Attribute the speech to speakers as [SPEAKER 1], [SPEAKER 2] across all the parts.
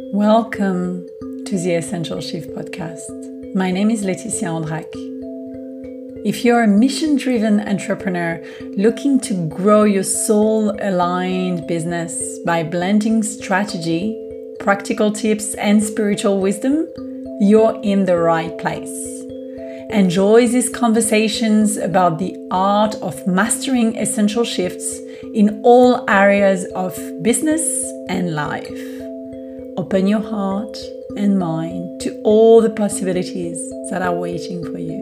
[SPEAKER 1] Welcome to the Essential Shift podcast. My name is Laetitia Andrac. If you're a mission-driven entrepreneur looking to grow your soul-aligned business by blending strategy, practical tips, and spiritual wisdom, you're in the right place. Enjoy these conversations about the art of mastering essential shifts in all areas of business and life. Open your heart and mind to all the possibilities that are waiting for you.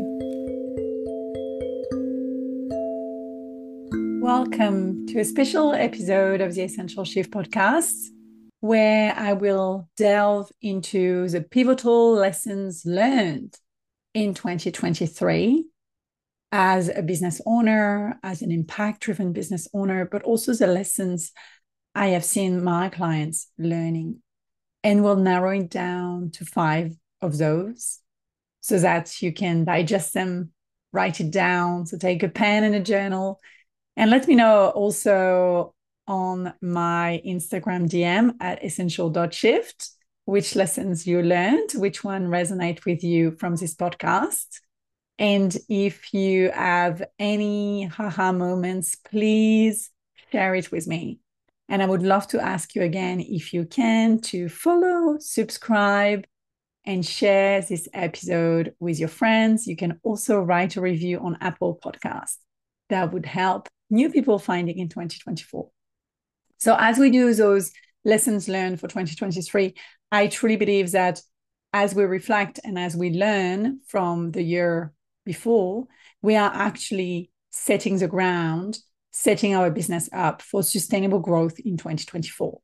[SPEAKER 1] Welcome to a special episode of the Essential Shift podcast, where I will delve into the pivotal lessons learned in 2023 as a business owner, as an impact-driven business owner, but also the lessons I have seen my clients learning. And we'll narrow it down to 5 of those so that you can digest them, write it down. So take a pen and a journal. And let me know also on my Instagram DM at essential.shift, which lessons you learned, which one resonate with you from this podcast. And if you have any haha moments, please share it with me. And I would love to ask you again, if you can, to follow, subscribe, and share this episode with your friends. You can also write a review on Apple Podcasts. That would help new people finding in 2024. So as we do those lessons learned for 2023, I truly believe that as we reflect and as we learn from the year before, we are actually setting the ground, setting our business up for sustainable growth in 2024.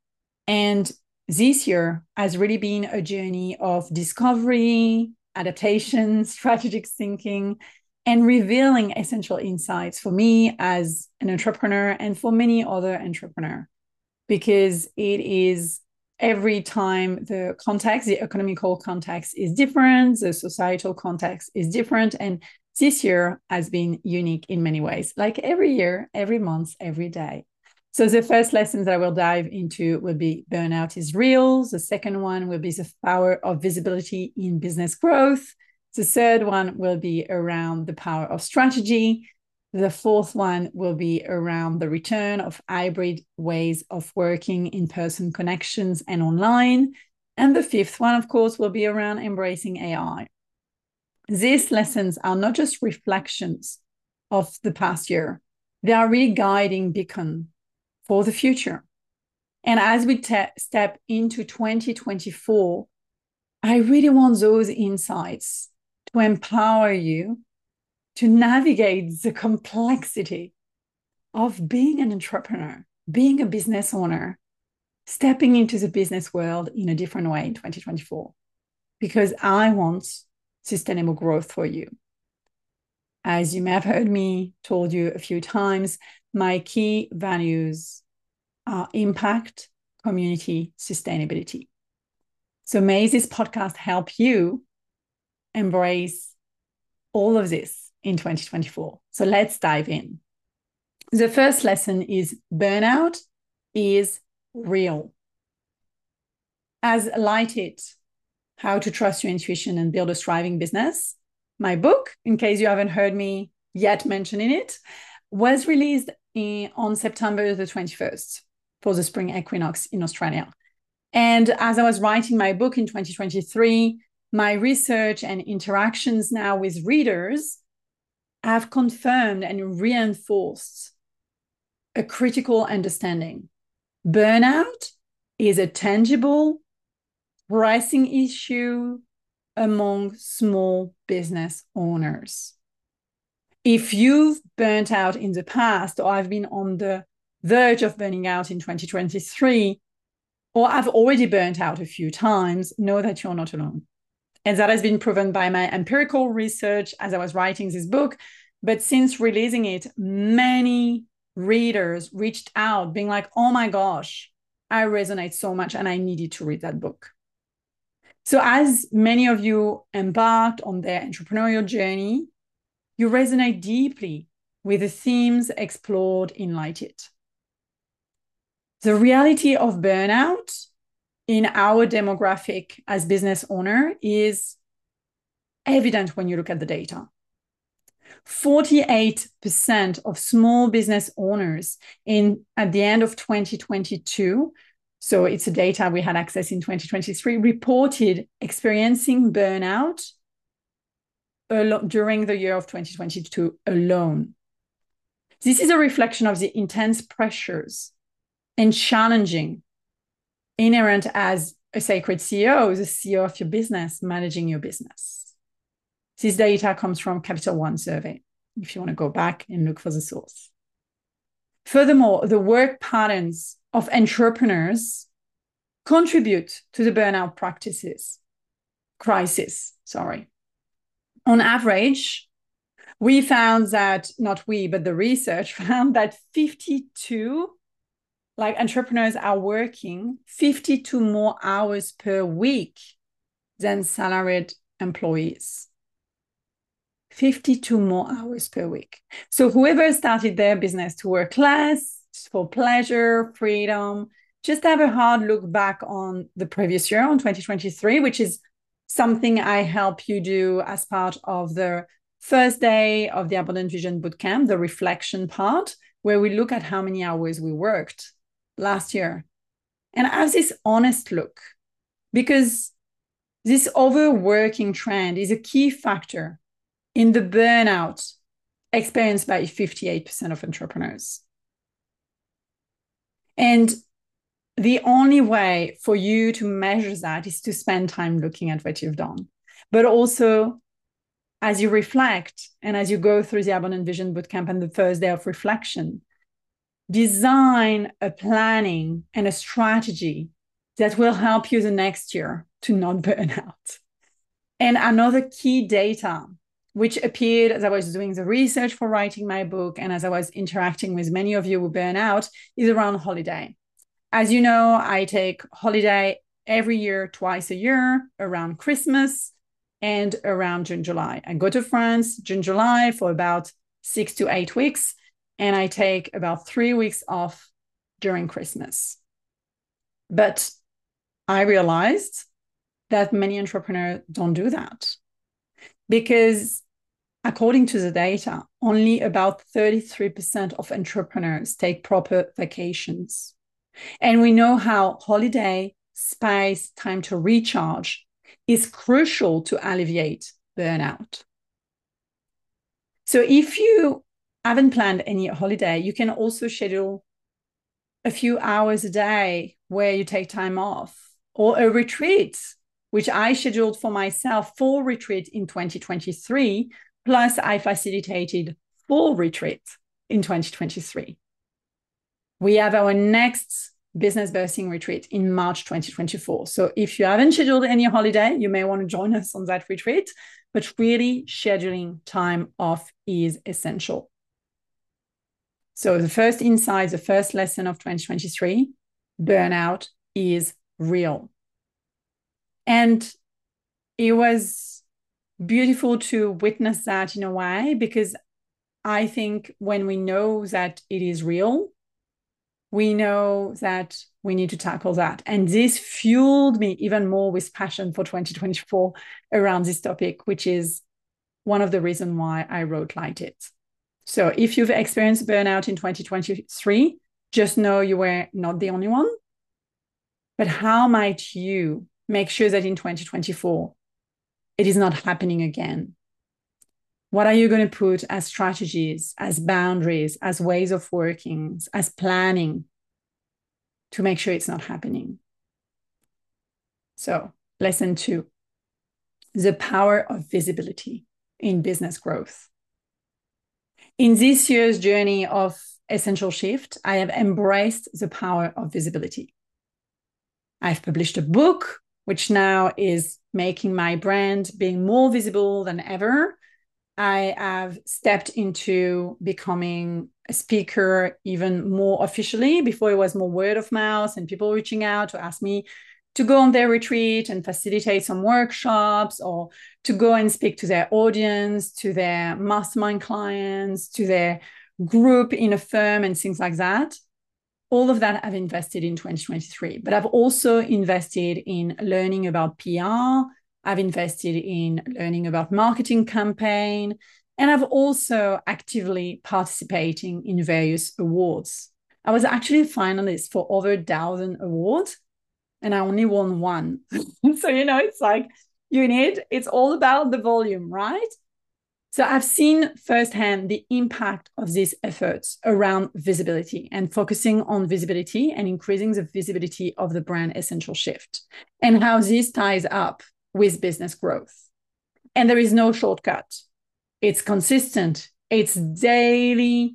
[SPEAKER 1] And this year has really been a journey of discovery, adaptation, strategic thinking, and revealing essential insights for me as an entrepreneur and for many other entrepreneurs, because it is every time the context, the economical context is different, the societal context is different, and this year has been unique in many ways, like every year, every month, every day. So the first lessons that I will dive into will be burnout is real. The second one will be the power of visibility in business growth. The third one will be around the power of strategy. The fourth one will be around the return of hybrid ways of working, in-person connections and online. And the fifth one, of course, will be around embracing AI. These lessons are not just reflections of the past year. They are really guiding beacon for the future. And as we step into 2024, I really want those insights to empower you to navigate the complexity of being an entrepreneur, being a business owner, stepping into the business world in a different way in 2024. Because I want sustainable growth for you. As you may have heard me told you a few times, my key values are impact, community, sustainability. So may this podcast help you embrace all of this in 2024. So let's dive in. The first lesson is burnout is real. As Light How to Trust Your Intuition and Build a Thriving Business, my book, in case you haven't heard me yet mentioning it, was released on September the 21st for the spring equinox in Australia. And as I was writing my book in 2023, my research and interactions now with readers have confirmed and reinforced a critical understanding. Burnout is a tangible, pressing issue among small business owners. If you've burnt out in the past, or I've been on the verge of burning out in 2023, or I've already burnt out a few times, know that you're not alone. And that has been proven by my empirical research as I was writing this book. But since releasing it, many readers reached out being like, oh my gosh, I resonate so much and I needed to read that book. So as many of you embarked on their entrepreneurial journey, you resonate deeply with the themes explored in Light It. The reality of burnout in our demographic as business owner is evident when you look at the data. 48% of small business owners at the end of 2022, so it's a data we had access in 2023, reported experiencing burnout during the year of 2022 alone. This is a reflection of the intense pressures and challenging inherent as a sacred CEO, the CEO of your business, managing your business. This data comes from Capital One survey, if you want to go back and look for the source. Furthermore, the work patterns of entrepreneurs contribute to the burnout crisis. On average, we found that, not we, but the research found that 52, entrepreneurs are working 52 more hours per week than salaried employees. 52 more hours per week. So whoever started their business to work less for pleasure, freedom, just have a hard look back on the previous year, on 2023, which is something I help you do as part of the first day of the Abundant Vision Bootcamp, the reflection part, where we look at how many hours we worked last year. And have this honest look, because this overworking trend is a key factor in the burnout experienced by 58% of entrepreneurs. And the only way for you to measure that is to spend time looking at what you've done. But also, as you reflect and as you go through the Abundant Vision Bootcamp and the first day of reflection, design a planning and a strategy that will help you the next year to not burn out. And another key data, which appeared as I was doing the research for writing my book and as I was interacting with many of you who burn out, is around holiday. As you know, I take holiday every year, twice a year, around Christmas and around June, July. I go to France, June, July for about 6 to 8 weeks, and I take about 3 weeks off during Christmas. But I realized that many entrepreneurs don't do that, because according to the data, only about 33% of entrepreneurs take proper vacations. And we know how holiday, space, time to recharge is crucial to alleviate burnout. So if you haven't planned any holiday, you can also schedule a few hours a day where you take time off, or a retreat, which I scheduled for myself, 4 retreats in 2023, plus I facilitated 4 retreats in 2023. We have our next business bursting retreat in March 2024. So if you haven't scheduled any holiday, you may want to join us on that retreat, but really scheduling time off is essential. So the first insight, the first lesson of 2023, burnout is real. And it was beautiful to witness that in a way, because I think when we know that it is real, we know that we need to tackle that. And this fueled me even more with passion for 2024 around this topic, which is one of the reasons why I wrote Light It. So if you've experienced burnout in 2023, just know you were not the only one. But how might you make sure that in 2024, it is not happening again? What are you going to put as strategies, as boundaries, as ways of working, as planning to make sure it's not happening? So, lesson 2, the power of visibility in business growth. In this year's journey of Essential Shift, I have embraced the power of visibility. I've published a book, which now is making my brand being more visible than ever. I have stepped into becoming a speaker even more officially. Before, it was more word of mouth and people reaching out to ask me to go on their retreat and facilitate some workshops, or to go and speak to their audience, to their mastermind clients, to their group in a firm and things like that. all of that I've invested in 2023, but I've also invested in learning about PR. I've invested in learning about marketing campaign, and I've also actively participating in various awards. I was actually a finalist for over 1,000 awards, and I only won one. So, it's like it's all about the volume, right? So I've seen firsthand the impact of these efforts around visibility and focusing on visibility and increasing the visibility of the brand Essential Shift, and how this ties up with business growth. And there is no shortcut. It's consistent. It's daily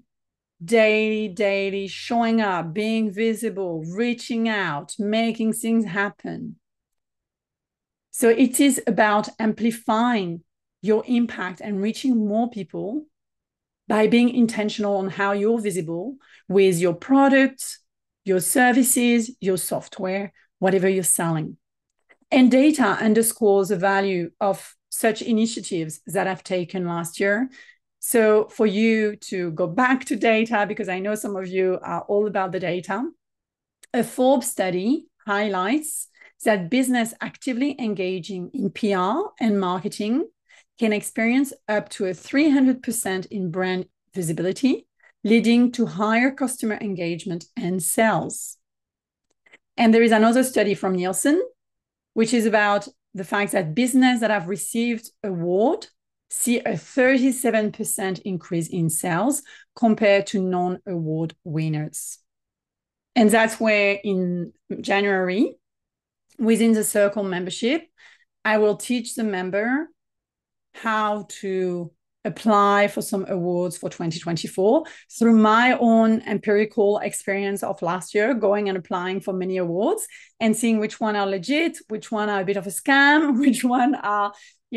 [SPEAKER 1] showing up, being visible, reaching out, making things happen. So it is about amplifying your impact and reaching more people by being intentional on how you're visible with your products, your services, your software, whatever you're selling. And data underscores the value of such initiatives that I've taken last year. So for you to go back to data, because I know some of you are all about the data, a Forbes study highlights that business actively engaging in PR and marketing can experience up to a 300% in brand visibility, leading to higher customer engagement and sales. And there is another study from Nielsen, which is about the fact that business that have received award see a 37% increase in sales compared to non-award winners. And that's where in January, within the Circle membership, I will teach the member how to apply for some awards for 2024 through my own empirical experience of last year, going and applying for many awards and seeing which one are legit, which one are a bit of a scam, which one are,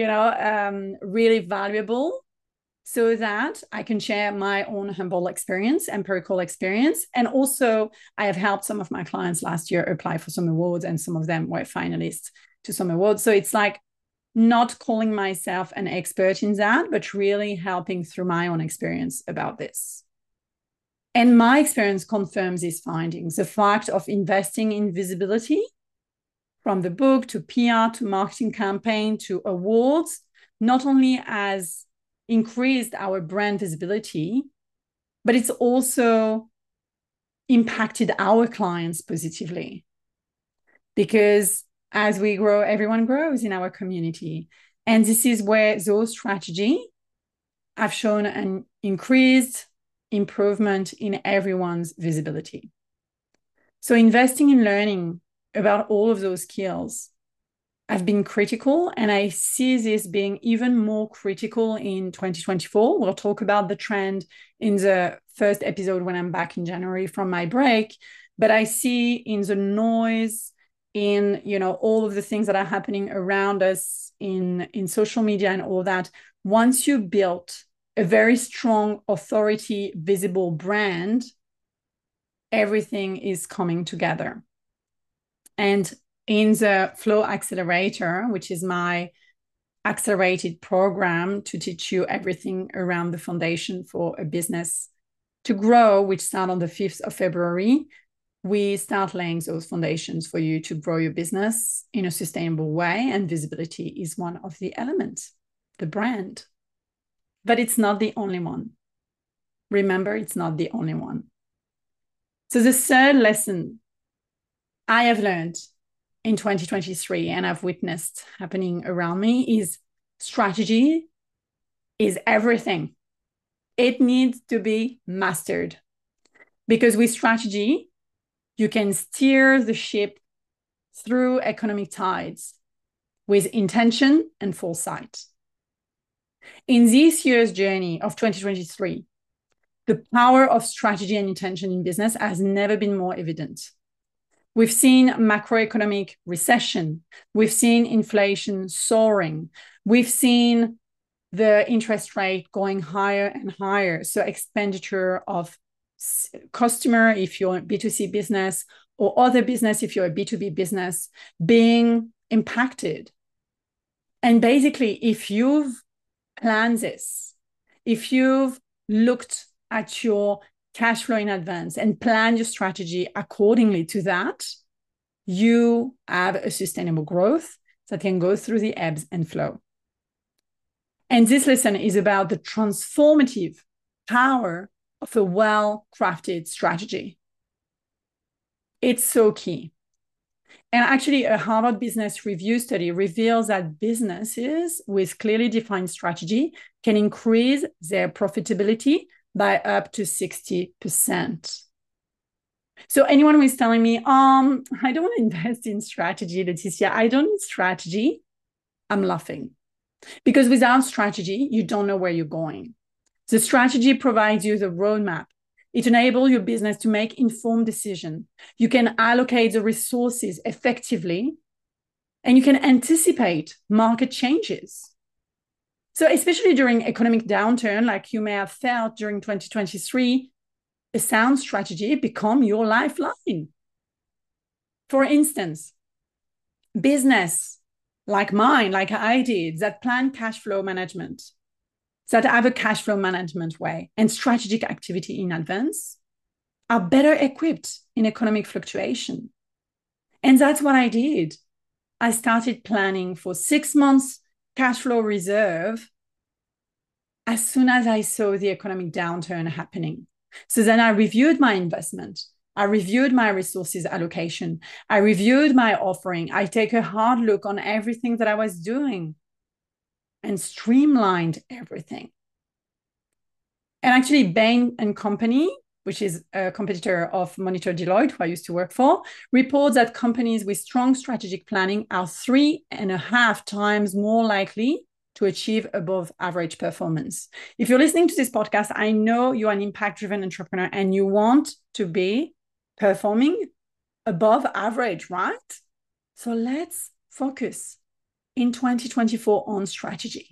[SPEAKER 1] really valuable, so that I can share my own humble experience, empirical experience. And also I have helped some of my clients last year apply for some awards, and some of them were finalists to some awards. So it's like not calling myself an expert in that, but really helping through my own experience about this. And my experience confirms these findings. The fact of investing in visibility, from the book to PR to marketing campaign to awards, not only has increased our brand visibility, but it's also impacted our clients positively. Because as we grow, everyone grows in our community. And this is where those strategies have shown an increased improvement in everyone's visibility. So investing in learning about all of those skills have been critical, and I see this being even more critical in 2024. We'll talk about the trend in the first episode when I'm back in January from my break, but I see in the noise, in all of the things that are happening around us in social media and all that, once you built a very strong authority, visible brand, everything is coming together. And in the Flow Accelerator, which is my accelerated program to teach you everything around the foundation for a business to grow, which starts on the 5th of February, we start laying those foundations for you to grow your business in a sustainable way. And visibility is one of the elements, the brand. But it's not the only one. Remember, it's not the only one. So the third lesson I have learned in 2023 and I've witnessed happening around me is strategy is everything. It needs to be mastered, because with strategy, you can steer the ship through economic tides with intention and foresight. In this year's journey of 2023, the power of strategy and intention in business has never been more evident. We've seen macroeconomic recession. We've seen inflation soaring. We've seen the interest rate going higher and higher. So expenditure of customer, if you're a B2C business, or other business, if you're a B2B business, being impacted. And basically, if you've planned this, if you've looked at your cash flow in advance, and plan your strategy accordingly to that, you have a sustainable growth that can go through the ebbs and flow. And this lesson is about the transformative power of a well-crafted strategy. It's so key. And actually, a Harvard Business Review study reveals that businesses with clearly defined strategy can increase their profitability by up to 60%. So anyone who is telling me, I don't want to invest in strategy, Laetitia, I don't need strategy, I'm laughing. Because without strategy, you don't know where you're going. The strategy provides you the roadmap. It enables your business to make informed decisions. You can allocate the resources effectively, and you can anticipate market changes. So especially during economic downturn, like you may have felt during 2023, a sound strategy become your lifeline. For instance, business like mine, like I did, that plan cash flow management, that have a cash flow management way and strategic activity in advance, are better equipped in economic fluctuation. And that's what I did. I started planning for 6 months cash flow reserve as soon as I saw the economic downturn happening. So then I reviewed my investment. I reviewed my resources allocation. I reviewed my offering. I take a hard look on everything that I was doing and streamlined everything. And actually, Bain & Company, which is a competitor of Monitor Deloitte, who I used to work for, reports that companies with strong strategic planning are 3.5 times more likely to achieve above average performance. If you're listening to this podcast, I know you're an impact-driven entrepreneur and you want to be performing above average, right? So let's focus in 2024 on strategy.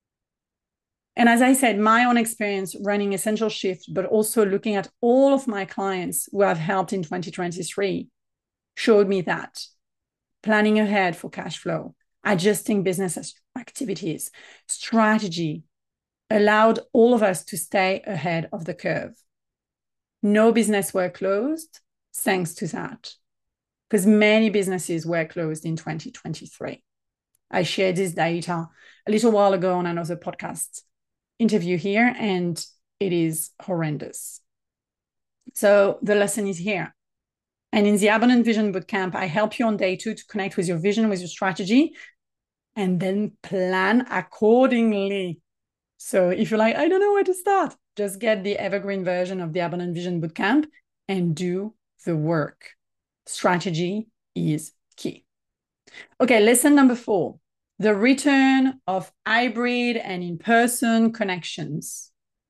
[SPEAKER 1] And as I said, my own experience running Essential Shift, but also looking at all of my clients who I've helped in 2023, showed me that planning ahead for cash flow, adjusting business activities, strategy allowed all of us to stay ahead of the curve. No business were closed thanks to that, because many businesses were closed in 2023. I shared this data a little while ago on another podcast interview here, and it is horrendous. So the lesson is here. And in the Abundant Vision Bootcamp, I help you on day 2 to connect with your vision, with your strategy, and then plan accordingly. So if you're like, I don't know where to start, just get the evergreen version of the Abundant Vision Bootcamp and do the work. Strategy is key. Okay, lesson number 4, the return of hybrid and in-person connections.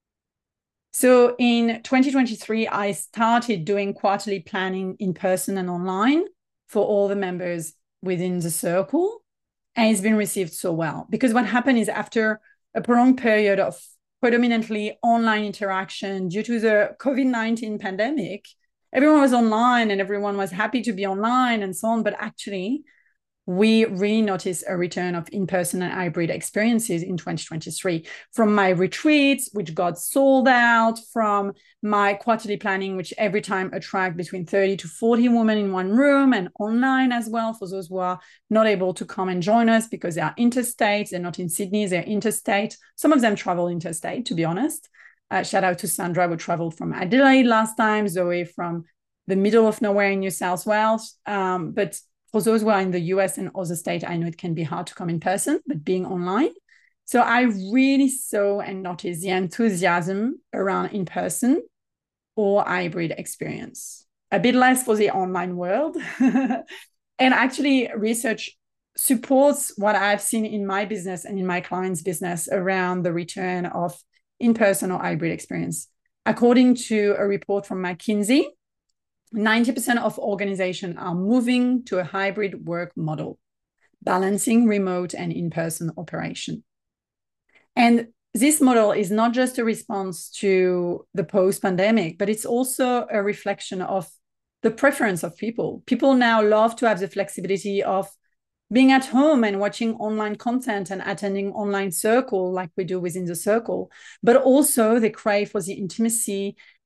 [SPEAKER 1] So in 2023, I started doing quarterly planning in person and online for all the members within the circle. And it's been received so well. Because what happened is after a prolonged period of predominantly online interaction due to the COVID-19 pandemic, everyone was online and everyone was happy to be online and so on. But actually, we really noticed a return of in-person and hybrid experiences in 2023. From my retreats, which got sold out, from my quarterly planning, which every time attract between 30 to 40 women in one room, and online as well for those who are not able to come and join us because they are interstate. They're not in Sydney, they're interstate. Some of them travel interstate, to be honest. Shout out to Sandra, who traveled from Adelaide last time, Zoe from the middle of nowhere in New South Wales. But for those who are in the US and other states, I know it can be hard to come in person, but being online. So I really saw and noticed the enthusiasm around in-person or hybrid experience. A bit less for the online world. And actually, research supports what I've seen in my business and in my clients' business around the return of in-person or hybrid experience. According to a report from McKinsey, 90% of organizations are moving to a hybrid work model, balancing remote and in-person operation. And this model is not just a response to the post-pandemic, but it's also a reflection of the preference of people. People now love to have the flexibility of being at home and watching online content and attending online circle like we do within the circle, but also they crave for the intimacy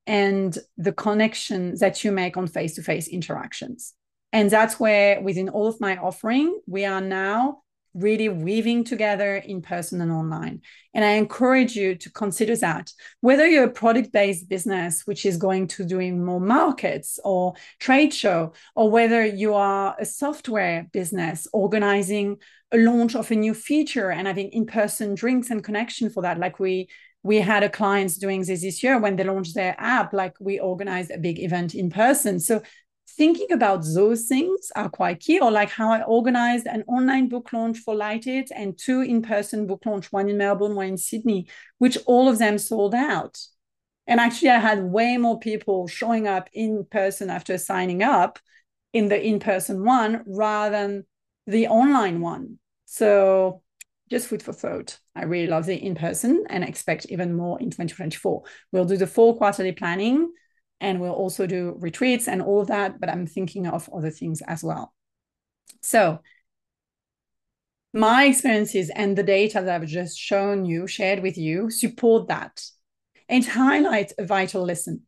[SPEAKER 1] and the connection that you make on face-to-face interactions. And that's where within all of my offering, we are now really weaving together in person and online. And I encourage you to consider that. Whether you're a product-based business, which is going to doing more markets or trade show, or whether you are a software business organizing a launch of a new feature and having in-person drinks and connection for that, like we had a client doing this year when they launched their app, like we organized a big event in person. So thinking about those things are quite key, or like how I organized an online book launch for Light It and 2 in-person book launch, one in Melbourne, one in Sydney, which all of them sold out. And actually I had way more people showing up in person after signing up in the in-person one rather than the online one. So just food for thought. I really love the in-person and expect even more in 2024. We'll do the full quarterly planning, and we'll also do retreats and all of that, but I'm thinking of other things as well. So my experiences and the data that I've just shared with you, support that. And highlight a vital lesson.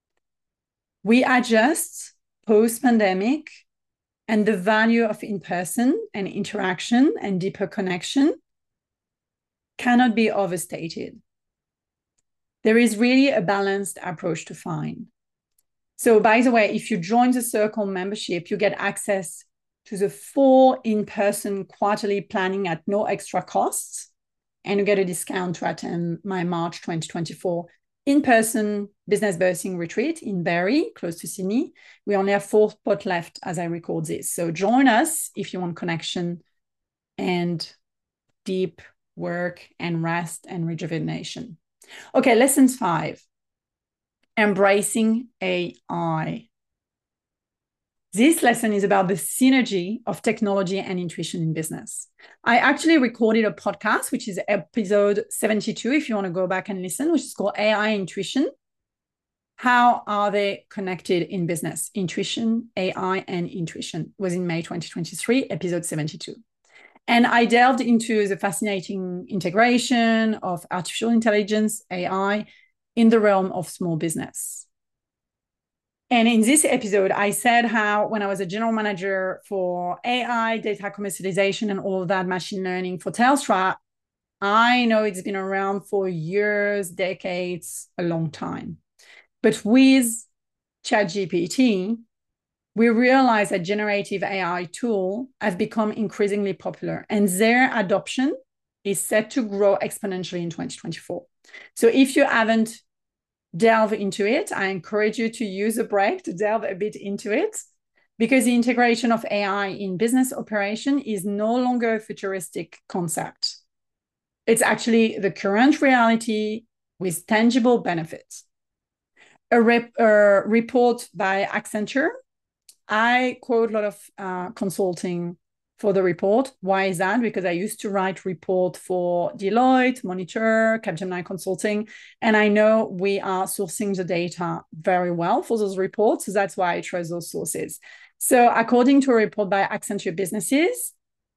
[SPEAKER 1] We adjust post-pandemic, and the value of in-person and interaction and deeper connection cannot be overstated. There is really a balanced approach to find. So by the way, if you join the Circle membership, you get access to the 4 in-person quarterly planning at no extra costs, and you get a discount to attend my March 2024 in-person business bursting retreat in Barrie, close to Sydney. We only have 4 spots left as I record this. So join us if you want connection and deep work and rest and rejuvenation. Okay, lesson 5. Embracing AI. This lesson is about the synergy of technology and intuition in business. I actually recorded a podcast, which is episode 72, if you want to go back and listen, which is called AI Intuition. How are they connected in business? Intuition, AI, and intuition was in May 2023, episode 72. And I delved into the fascinating integration of artificial intelligence, AI, in the realm of small business. And in this episode, I said how when I was a general manager for AI, data commercialization, and all of that machine learning for Telstra, I know it's been around for years, decades, a long time. But with ChatGPT, we realize that generative AI tools have become increasingly popular, and their adoption is set to grow exponentially in 2024. So if you haven't delved into it, I encourage you to use a break to delve a bit into it, because the integration of AI in business operation is no longer a futuristic concept. It's actually the current reality with tangible benefits. A report by Accenture. I quote a lot of consulting for the report. Why is that? Because I used to write report for Deloitte, Monitor, Capgemini Consulting, and I know we are sourcing the data very well for those reports. So that's why I trust those sources. So according to a report by Accenture Businesses,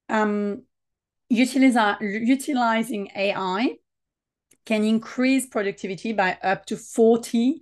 [SPEAKER 1] utilizing AI can increase productivity by up to 40%.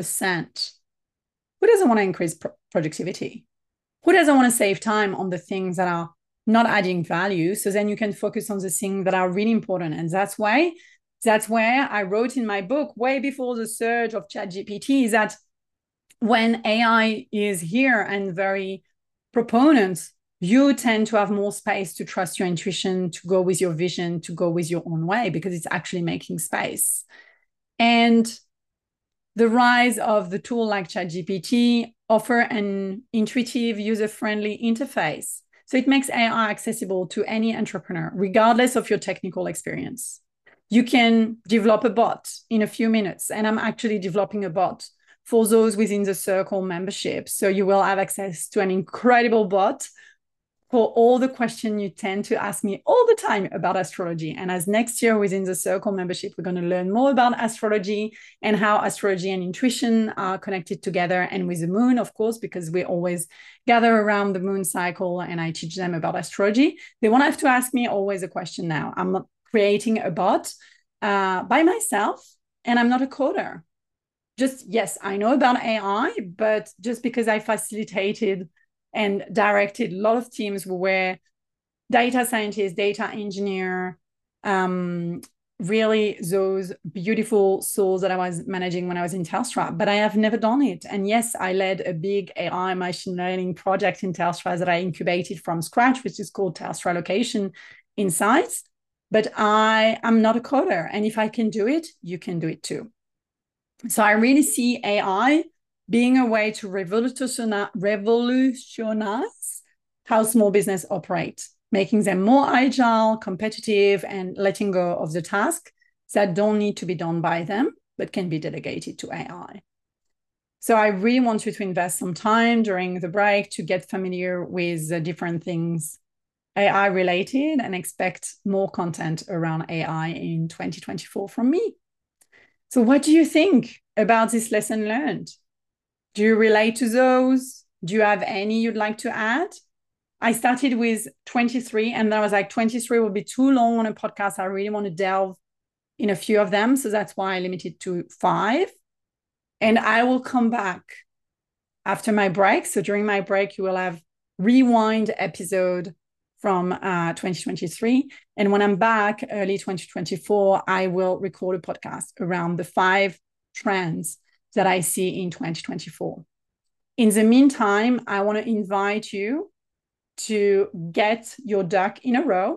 [SPEAKER 1] Who doesn't want to increase productivity? Who doesn't want to save time on the things that are not adding value? So then you can focus on the things that are really important. And that's where I wrote in my book, way before the surge of ChatGPT, is that when AI is here and very proponents, you tend to have more space to trust your intuition, to go with your vision, to go with your own way, because it's actually making space. And the rise of the tool like ChatGPT offer an intuitive, user-friendly interface. So it makes AI accessible to any entrepreneur, regardless of your technical experience. You can develop a bot in a few minutes, and I'm actually developing a bot for those within the Circle membership. So you will have access to an incredible bot for all the questions you tend to ask me all the time about astrology. And as next year within the Circle membership, we're going to learn more about astrology and how astrology and intuition are connected together, and with the moon, of course, because we always gather around the moon cycle and I teach them about astrology. They won't have to ask me always a question now. I'm creating a bot by myself, and I'm not a coder. just, yes, I know about AI, but just because I facilitated and directed a lot of teams who were data scientists, data engineer, really those beautiful souls that I was managing when I was in Telstra, but I have never done it. And yes, I led a big AI machine learning project in Telstra that I incubated from scratch, which is called Telstra Location Insights. But I am not a coder. And if I can do it, you can do it too. So I really see AI being a way to revolutionize how small business operate, making them more agile, competitive, and letting go of the tasks that don't need to be done by them, but can be delegated to AI. So I really want you to invest some time during the break to get familiar with the different things AI related and expect more content around AI in 2024 from me. So what do you think about this lesson learned? Do you relate to those? Do you have any you'd like to add? I started with 23 and then I was like, 23 will be too long on a podcast. I really want to delve in a few of them. So that's why I limited to 5. And I will come back after my break. So during my break, you will have rewind episode from 2023. And when I'm back early 2024, I will record a podcast around the 5 trends that I see in 2024. In the meantime, I want to invite you to get your duck in a row,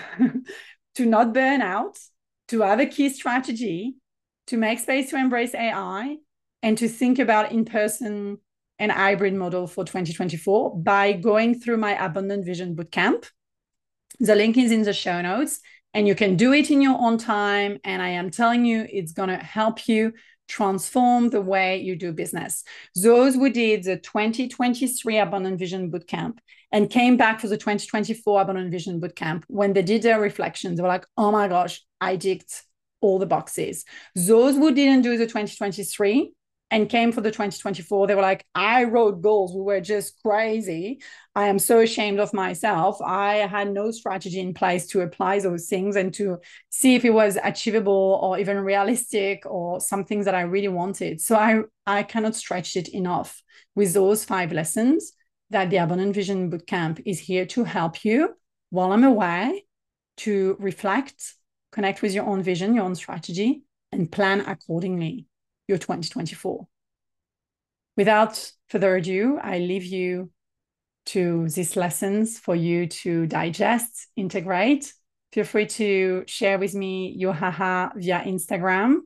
[SPEAKER 1] to not burn out, to have a key strategy, to make space to embrace AI, and to think about in-person and hybrid model for 2024 by going through my Abundant Vision Bootcamp. The link is in the show notes, and you can do it in your own time. And I am telling you, it's going to help you transform the way you do business. Those who did the 2023 Abundant Vision Bootcamp and came back for the 2024 Abundant Vision Bootcamp, when they did their reflections, they were like, oh my gosh, I ticked all the boxes. Those who didn't do the 2023 and came for the 2024, they were like, I wrote goals. We were just crazy. I am so ashamed of myself. I had no strategy in place to apply those things and to see if it was achievable or even realistic or some things that I really wanted. So I cannot stretch it enough with those 5 lessons that the Abundant Vision Bootcamp is here to help you while I'm away to reflect, connect with your own vision, your own strategy, and plan accordingly your 2024. Without further ado, I leave you to these lessons for you to digest, integrate. Feel free to share with me your haha via Instagram.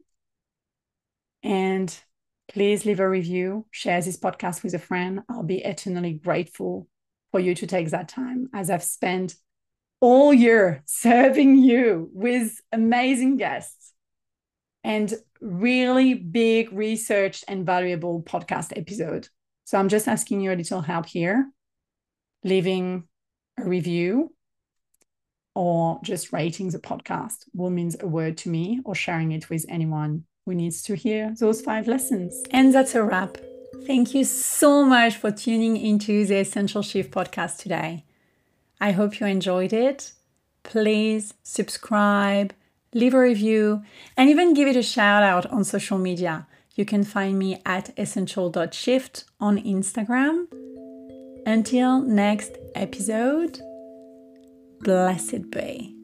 [SPEAKER 1] And please leave a review, share this podcast with a friend. I'll be eternally grateful for you to take that time, as I've spent all year serving you with amazing guests and really big researched and valuable podcast episode. So I'm just asking you a little help here, leaving a review or just rating the podcast will mean a word to me, or sharing it with anyone who needs to hear those 5 lessons. And that's a wrap. Thank you so much for tuning into the Essential Shift podcast today. I hope you enjoyed it. Please subscribe, leave a review, and even give it a shout out on social media. You can find me at essential.shift on Instagram. Until next episode, blessed be.